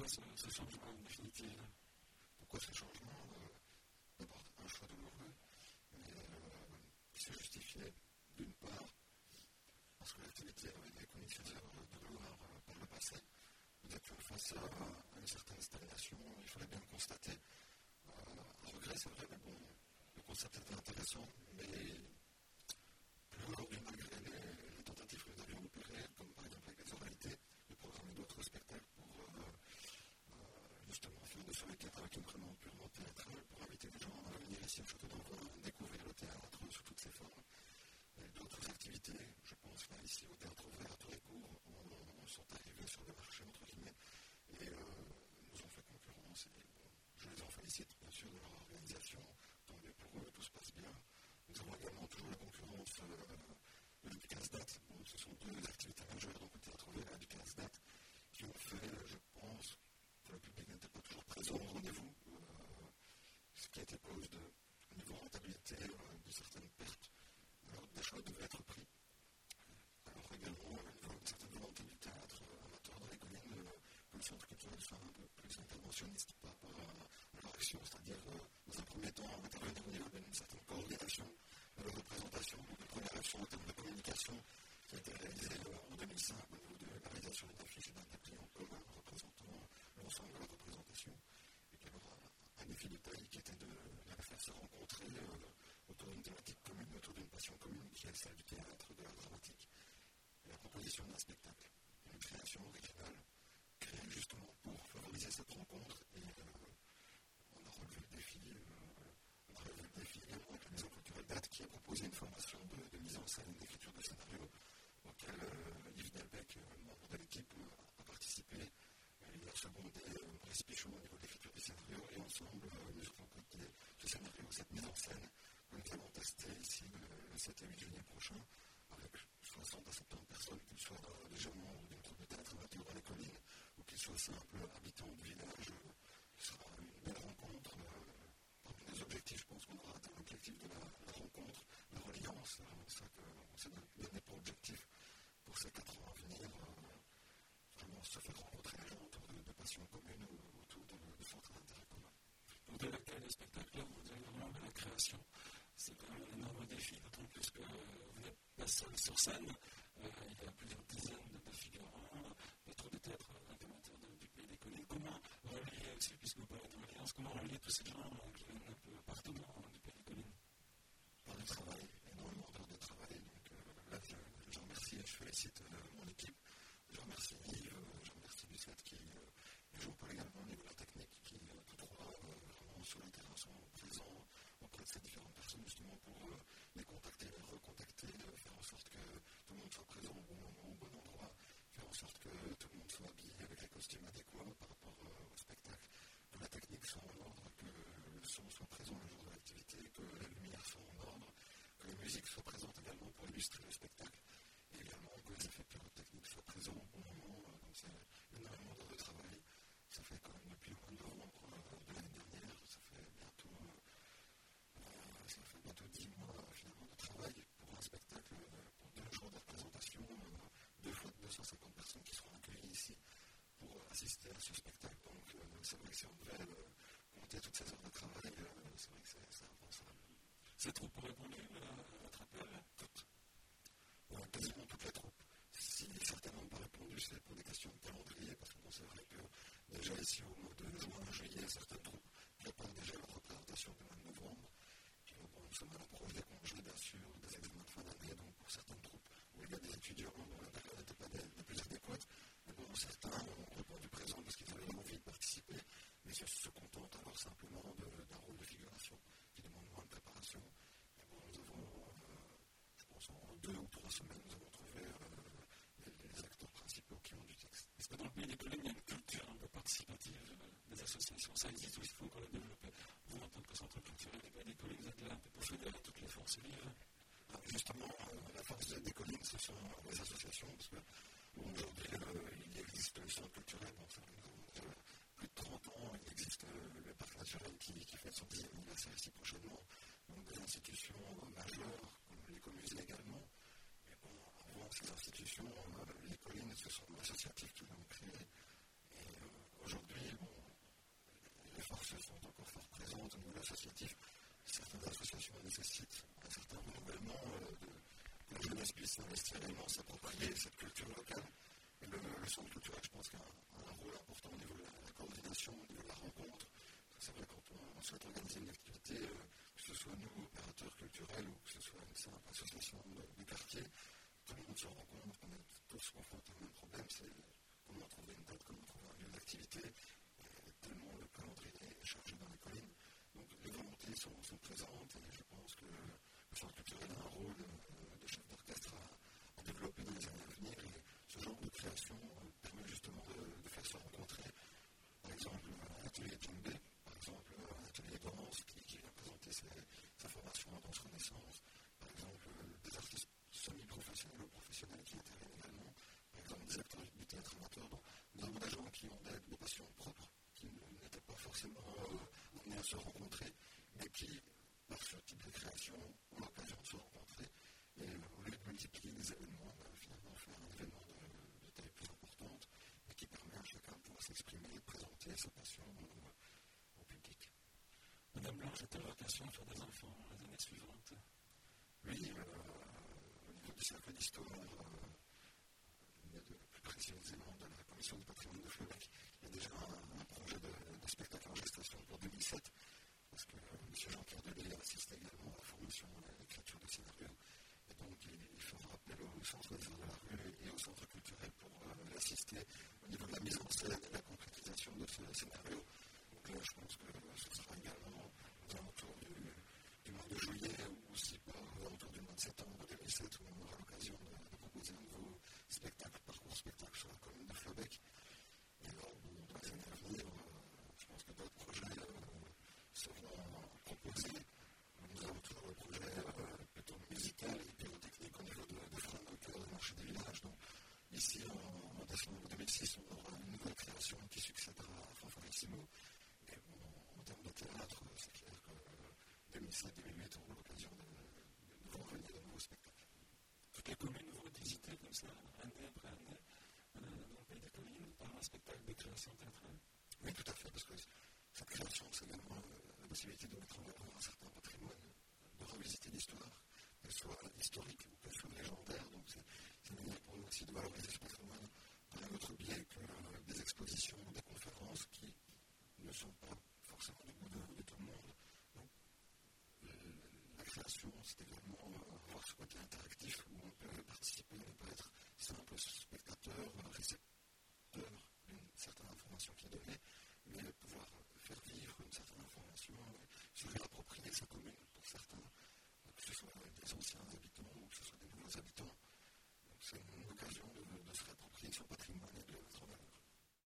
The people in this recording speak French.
pourquoi ce changement en définitive? Pourquoi ce changement? D'abord, un choix douloureux, mais qui se justifiait d'une part parce que l'activité avait connu ses heures de gloire par le passé. Nous étions face à une certaine stagnation, il fallait bien le constater. Un regret, c'est vrai, mais bon, le concept était intéressant, mais plus aujourd'hui, malgré les tentatives que nous avions opérées, comme par exemple avec les oralités, de programmer d'autres spectacles pour justement faire de ce week-end avec une vraiment purement théâtrale, pour inviter les gens à venir ici au Château d'Envoi, découvrir le théâtre sous toutes ses formes. Et d'autres activités, je pense là ici au Théâtre Vert à Touricourt, sont arrivées sur le marché, entre guillemets, et nous ont fait concurrence. Et bon, je les en félicite, bien sûr, de leur organisation. Tant mieux pour eux, tout se passe bien. Nous avons également toujours la concurrence de l'UPCASDAT. Bon, ce sont deux activités majeures, donc le Théâtre Vert et l'UPCASDAT, qui ont fait, je pense, que le public n'était pas toujours présent au rendez-vous, ce qui a été cause de niveau rentabilité, de certaines pertes. Alors, des choix devaient être pris. Alors également, une certaine volonté du théâtre amateur dans les collines, que le centre culturel soit un peu plus interventionniste par rapport à leur action, c'est-à-dire, dans un premier temps, intervenir au niveau d'une certaine coordination de leur représentation. Donc, une première action en termes de communication qui a été réalisée en 2005 au niveau de la réalisation d'une affiche et d'un dépliant en commun représentant l'ensemble de la représentation. Et puis alors, un défi de taille qui était de les faire se rencontrer autour d'une thématique commune, autour d'une passion commune qui est celle du théâtre, de la dramatique, et la proposition d'un spectacle, une création originale, créée justement pour favoriser cette rencontre. Et on a relevé le défi, également avec la maison culturelle DAT qui a proposé une formation de mise en scène, d'écriture de scénario, auquel Yves Delbecq, membre de l'équipe, a participé. Il a secondé Maurice Pichon au niveau de l'écriture du scénario, et ensemble, nous avons concocté ce scénario, cette mise en scène, que nous allons tester ici le 7 et 8 juillet prochain, avec 60 à 70 personnes, qu'ils soient déjà membres d'une troupe de théâtre amateur dans les collines, ou qu'ils soient simples habitants du village. Ce sera une belle rencontre. Parmi nos objectifs, je pense qu'on aura atteint l'objectif de la rencontre, la reliance. C'est vraiment ça qu'on s'est donné pour objectif pour ces 4 ans à venir. Vraiment se faire rencontrer les gens autour de passions communes, autour de centres d'intérêt commun. Pour développer le spectacle, vous avez vraiment de la création. C'est quand même un énorme défi, d'autant plus que vous n'êtes pas seul sur scène. Il y a plusieurs dizaines de figurants, des troupes de théâtre amateurs du Pays des Collines. Comment relier aussi, puisque vous parlez de reliance, comment relier tous ces gens qui viennent un peu partout du Pays des Collines? Par le travail, énormément d'heures de travail. Donc là, je remercie et je félicite mon équipe. Je remercie Yves, je remercie Lucette qui joue pas également au niveau de la technique, qui tous trois vraiment sur le terrain sont présents auprès de ces différentes personnes justement pour les contacter, les recontacter, faire en sorte que tout le monde soit présent au bon moment, au bon endroit, faire en sorte que tout le monde soit habillé avec les costumes adéquats par rapport au spectacle, que la technique soit en ordre, que le son soit présent le jour de l'activité, que les lumières soient en ordre, que les musiques soient présentes également pour illustrer le spectacle, et également que les effets pyrotechniques soient présents au bon moment. Donc c'est énormément d'heures de travail. Ça fait quand même depuis le mois de novembre de l'année dernière, ça fait bientôt 10 mois finalement de travail pour un spectacle, pour 2 jours de représentation, 2 fois 250 personnes qui seront accueillies ici pour assister à ce spectacle. Donc c'est vrai que si on devait compter toutes ces heures de travail, c'est vrai que c'est impensable. Ces troupes ont répondu à votre appel? Toutes. Quasiment toutes les troupes. Si certaines n'ont pas répondu, c'est pour des questions de calendrier, parce que bon, c'est vrai que déjà ici au mois de juin, juillet, certaines troupes préparent déjà leur représentation du mois de novembre. Puis bon, nous sommes à l'approche des congés, bien sûr, des examens de fin d'année, donc pour certaines troupes où il y a des étudiants dont la période n'était pas des plus adéquates, mais bon, certains ont répondu présent parce qu'ils avaient envie de participer, mais se contentent alors simplement d'un rôle de figuration qui demande moins de préparation. Mais bon, nous avons, je pense, en 2 ou 3 semaines, nous avons trouvé les acteurs principaux qui ont du texte. Est-ce que dans le Pays des Collines, il y a une culture un peu participative des associations? Ça existe ou il faut encore la développer? Vous, en tant que centre culturel du Pays des Collines, vous êtes là un peu pour fédérer toutes les forces vives? Justement, la force des collines, ce sont les associations, parce que aujourd'hui, il existe le centre culturel, bon, ça, nous avons déjà plus de 30 ans, il existe le parc naturel qui fait son 10e anniversaire ici prochainement, donc des institutions majeures, comme l'écomusée également. Mais bon, avant ces institutions, les collines, ce sont associatifs qui l'ont créé, et Aujourd'hui, les forces sont encore fort présentes au niveau associatif. Certaines associations nécessitent un certain renouvellement, que la jeunesse puisse s'investir réellement, s'approprier cette culture locale. Et le centre culturel, je pense, qu'il a un rôle important au niveau de la coordination, au niveau de la rencontre. C'est vrai, quand on souhaite organiser une activité, que ce soit nous, opérateurs culturels, ou que ce soit une simple association de quartier, tout le monde se rencontre, on est tous confrontés au même problème, c'est comment trouver une date, comment trouver un lieu d'activité, tellement le calendrier est chargé dans les collines. Donc les volontés sont présentes, et je pense que le centre culturel a un rôle de chef d'orchestre à développer dans les années à venir, et ce genre de création permet justement de faire se rencontrer, par exemple, un atelier djembé, par exemple, un atelier de danse qui vient présenter sa formation en danse renaissance, par exemple, des artistes semi-professionnels ou professionnels qui interviennent également, par exemple, des acteurs du théâtre amateur. Donc, nous avons des gens qui ont des passions propres, qui n'étaient pas forcément amenés à se rencontrer, mais qui, par ce type de création, ont l'occasion de se rencontrer. Et au lieu de multiplier des événements, finalement, faire un événement de taille plus importante et qui permet à chacun de pouvoir s'exprimer et de présenter sa passion au public. Madame Blanche a-t-elle vocation à faire des enfants les années suivantes? Oui, au niveau du cercle d'histoire, mais plus précisément de la commission du patrimoine de Fleubec, il y a déjà un projet de spectacle en gestation pour 2007, parce que M. Jean-Pierre Delay assiste également à la formation à l'écriture de scénario, et donc il fera appel au centre des arts de la rue et au centre culturel pour l'assister au niveau de la mise en scène et la concrétisation de ce scénario. Donc là, je pense que ce sera également aux alentours du mois de juillet, ou aussi pas aux alentours du mois de septembre 2007, où on aura l'occasion de proposer un nouveau spectacle, parcours spectacle sur la commune de Fleubec. Et alors, dans les années à venir, je pense que d'autres projets seront proposés. Nous avons toujours le projet plutôt musical et pyrotechnique au niveau de Fresnes au cœur du marché des villages. Donc, ici, en décembre 2006, on aura une nouvelle création qui succédera à Fanfarissimo. Et en termes de théâtre, c'est clair que 2007-2008 auront l'occasion de voir venir de nouveaux spectacles. Toutes les communes vont être visitées comme ça, année après année, dans le pays des collines, par un spectacle de création théâtrale. Oui, tout à fait, parce que cette création, c'est également la possibilité de mettre en avant un certain patrimoine, de revisiter l'histoire, qu'elle soit historique ou qu'elle soit légendaire. Donc c'est une manière pour nous aussi de valoriser ce patrimoine par un autre biais que des expositions ou des conférences qui ne sont pas forcément du goût de tout le monde. Donc la création, c'est également avoir ce côté interactif où on peut participer, on peut être